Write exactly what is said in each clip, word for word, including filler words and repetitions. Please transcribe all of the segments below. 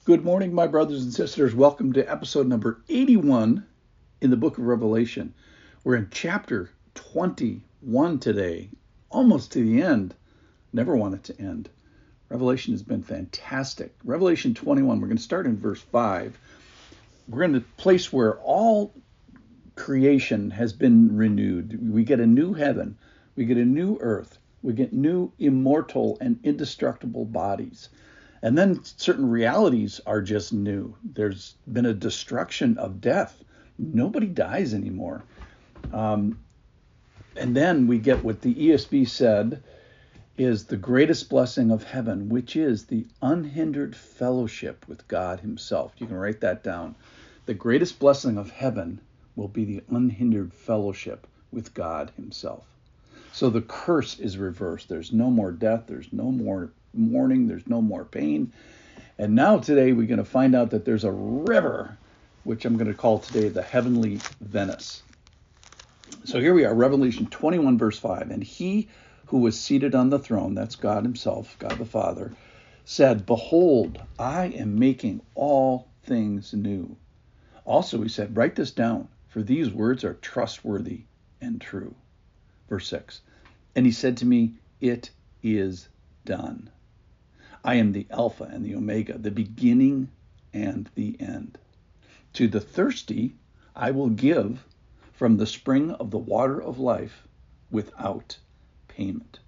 Good morning, my brothers and sisters. Welcome to episode number eighty-one in the book of Revelation. We're in chapter twenty-one today, almost to the end. Never want it to end. Revelation has been fantastic. Revelation twenty-one, we're going to start in verse five. We're in the place where all creation has been renewed. We get a new heaven. We get a new earth. We get new immortal and indestructible bodies. And then certain realities are just new. There's been a destruction of death. Nobody dies anymore. Um, and then we get what the E S V said is the greatest blessing of heaven, which is the unhindered fellowship with God himself. You can write that down. The greatest blessing of heaven will be the unhindered fellowship with God himself. So the curse is reversed. There's no more death. There's no more mourning. There's no more pain. And now today we're going to find out that there's a river, which I'm going to call today the heavenly Venice. So here we are, Revelation twenty-one, verse five. And he who was seated on the throne, that's God himself, God the Father, said, "Behold, I am making all things new." Also, he said, "Write this down, for these words are trustworthy and true." Verse six. And he said to me, "It is done. I am the Alpha and the Omega, the beginning and the end. To the thirsty I will give from the spring of the water of life without payment."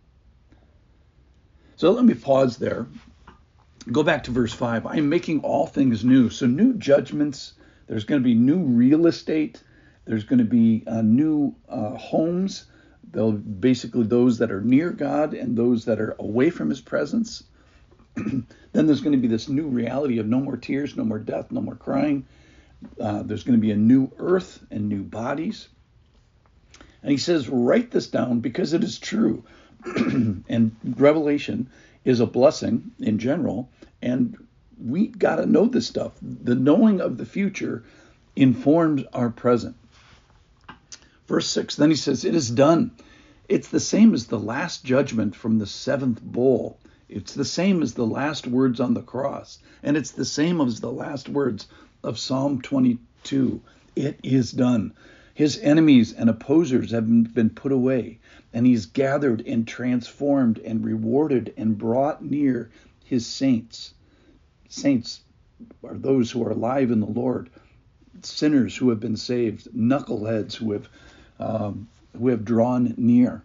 So let me pause there. Go back to verse five. I am making all things new. So new judgments. There's going to be new real estate. There's going to be uh, new uh, homes. They'll basically those that are near God and those that are away from his presence. Then there's going to be this new reality of no more tears, no more death, no more crying. Uh, there's going to be a new earth and new bodies. And he says, write this down because it is true. And Revelation is a blessing in general. And we got to know this stuff. The knowing of the future informs our present. Verse six, then he says, "It is done." It's the same as the last judgment from the seventh bowl. It's the same as the last words on the cross. And it's the same as the last words of Psalm twenty-two. It is done. His enemies and opposers have been put away, and he's gathered and transformed and rewarded and brought near his saints. Saints are those who are alive in the Lord, sinners who have been saved, knuckleheads who have um, who have drawn near.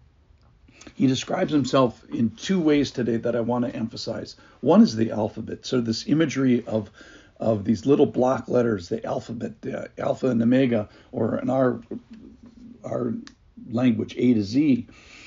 He describes himself in two ways today that I want to emphasize. One is the alphabet. So this imagery of of these little block letters, the alphabet, the alpha and omega, or in our our language, A to Z.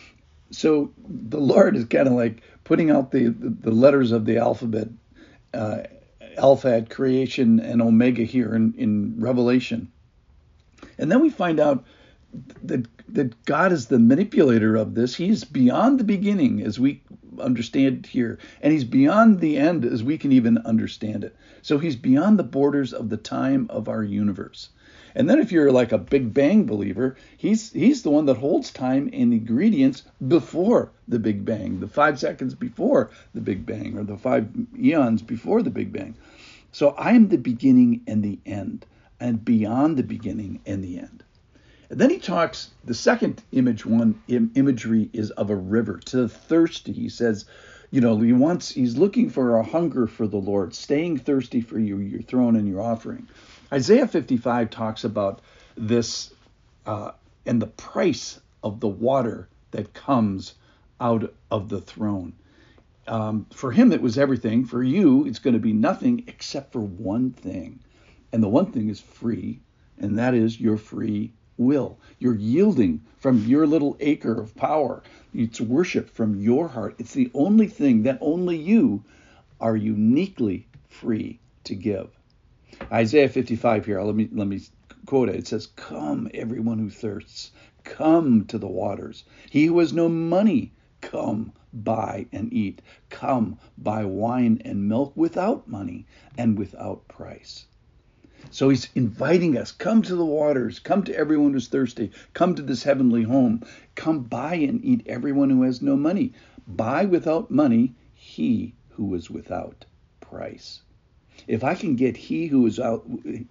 So the Lord is kind of like putting out the, the, the letters of the alphabet, uh, alpha at creation and omega here in, in Revelation. And then we find out that that God is the manipulator of this. He's beyond the beginning as we understand it here, and he's beyond the end as we can even understand it. So he's beyond the borders of the time of our universe. And then if you're like a Big Bang believer, he's he's the one that holds time and ingredients before the Big Bang, the five seconds before the Big Bang, or the five eons before the Big Bang. So I am the beginning and the end, and beyond the beginning and the end. And then he talks, the second image one im- imagery is of a river. To the thirsty, he says, you know, he wants, he's looking for a hunger for the Lord, staying thirsty for you, your throne and your offering. Isaiah fifty-five talks about this uh, and the price of the water that comes out of the throne. Um, for him, it was everything. For you, it's going to be nothing except for one thing. And the one thing is free, and that is your free will. You're yielding from your little acre of power. It's worship from your heart. It's the only thing that only you are uniquely free to give. Isaiah fifty-five here, let me let me quote it. It says, "Come, everyone who thirsts, come to the waters. He who has no money, come, buy and eat. Come, buy wine and milk without money and without price." So he's inviting us, come to the waters, come to everyone who's thirsty, come to this heavenly home, come buy and eat everyone who has no money. Buy without money he who is without price. If I can get he who is out,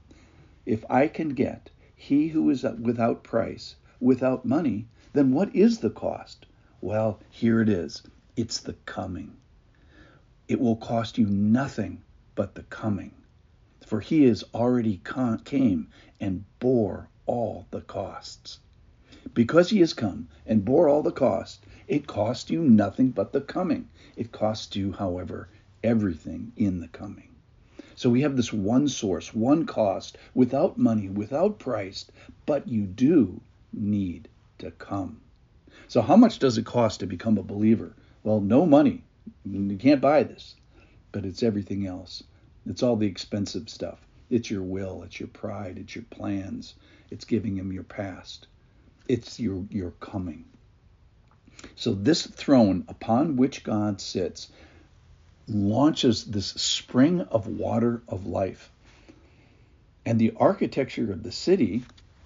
if I can get he who is without price, without money, then what is the cost? Well, here it is. It's the coming. It will cost you nothing but the coming. For he has already come, came and bore all the costs. Because he has come and bore all the costs, it cost you nothing but the coming. It costs you, however, everything in the coming. So we have this one source, one cost, without money, without price, but you do need to come. So how much does it cost to become a believer? Well, no money. You can't buy this, but it's everything else. It's all the expensive stuff. It's your will, it's your pride, it's your plans. It's giving him your past. It's your, your coming. So this throne upon which God sits launches this spring of water of life. And the architecture of the city,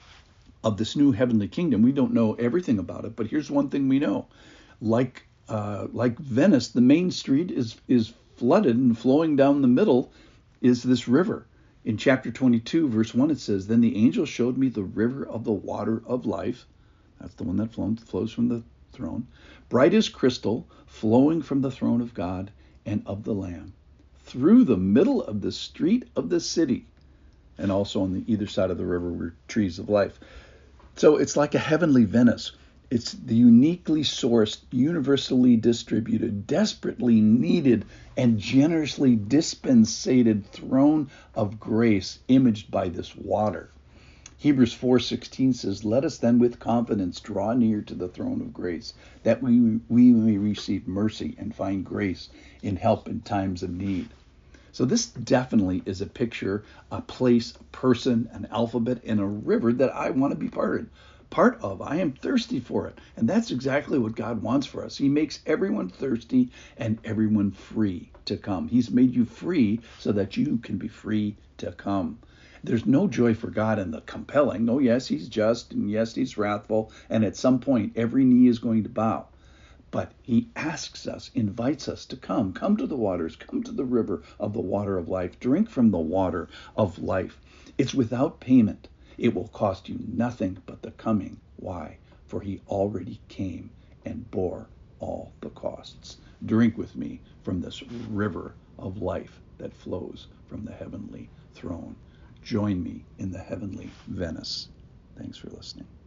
of this new heavenly kingdom, we don't know everything about it, but here's one thing we know. Like uh, like Venice, the main street is is flooded, and flowing down the middle is this river. In chapter twenty-two, verse one, it says, "Then the angel showed me the river of the water of life." That's the one that flows from the throne. "Bright as crystal, flowing from the throne of God and of the Lamb, through the middle of the street of the city." And also on the either side of the river were trees of life. So it's like a heavenly Venice. It's the uniquely sourced, universally distributed, desperately needed, and generously dispensated throne of grace imaged by this water. Hebrews four sixteen says, "Let us then with confidence draw near to the throne of grace, that we, we may receive mercy and find grace in help in times of need." So this definitely is a picture, a place, a person, an alphabet, and a river that I want to be part of. Part of. I am thirsty for it. And that's exactly what God wants for us. He makes everyone thirsty and everyone free to come. He's made you free so that you can be free to come. There's no joy for God in the compelling. Oh, yes, he's just, and yes, he's wrathful, and at some point, every knee is going to bow. But he asks us, invites us to come. Come to the waters, come to the river of the water of life. Drink from the water of life. It's without payment. It will cost you nothing but the coming. Why? For he already came and bore all the costs. Drink with me from this river of life that flows from the heavenly throne. Join me in the heavenly Venice. Thanks for listening.